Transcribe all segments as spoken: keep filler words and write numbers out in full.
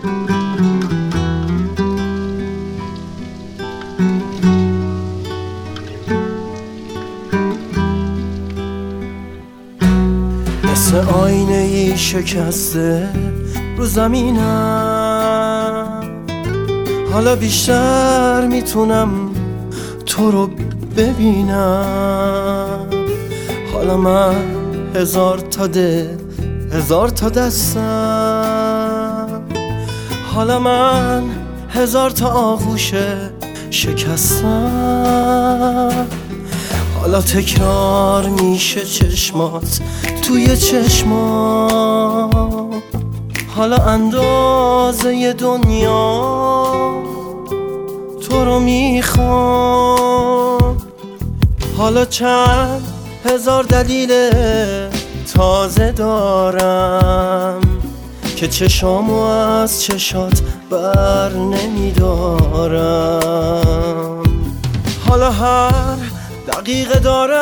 مثل آینه ای شکسته رو زمینم، حالا بیشتر میتونم تو رو ببینم. حالا من هزار تا دل، هزار تا دستم، حالا من هزار تا آغوش شکستم. حالا تکرار میشه چشمات توی چشمام، حالا اندازه دنیا تو رو میخوام. حالا چند هزار دلیل تازه دارم که چشامو از چشات بر نمیدارم. حالا هر دقیقه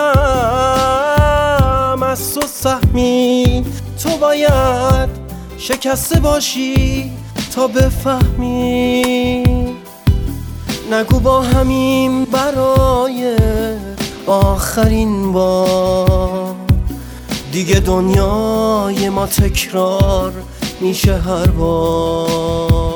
دارم از تو سهمی، تو باید شکسته باشی تا بفهمی. نگو با همین برای آخرین بار، دیگه دنیای ما تکرار میشه هر بار.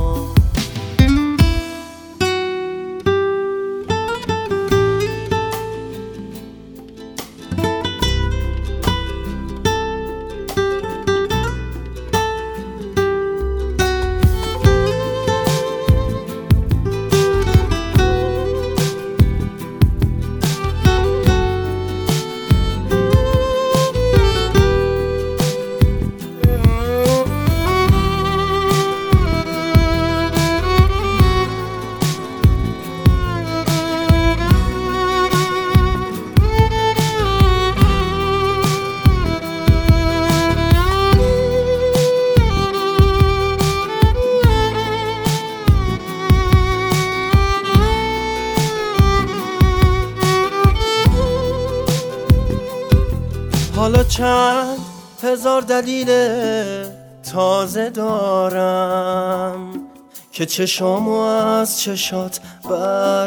حالا چند هزار دلیل تازه دارم که چشامو از چشات بر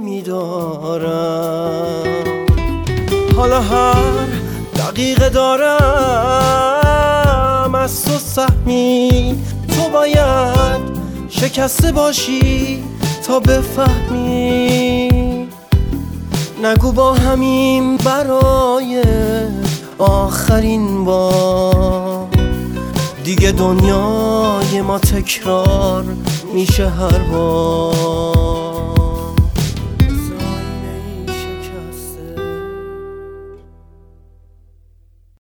نمیدارم. حالا هر دقیقه دارم از تو سهمی، تو باید شکسته باشی تا بفهمی. نگو با همین برای آخرین بار، دیگه دنیای ما تکرار میشه هر بار.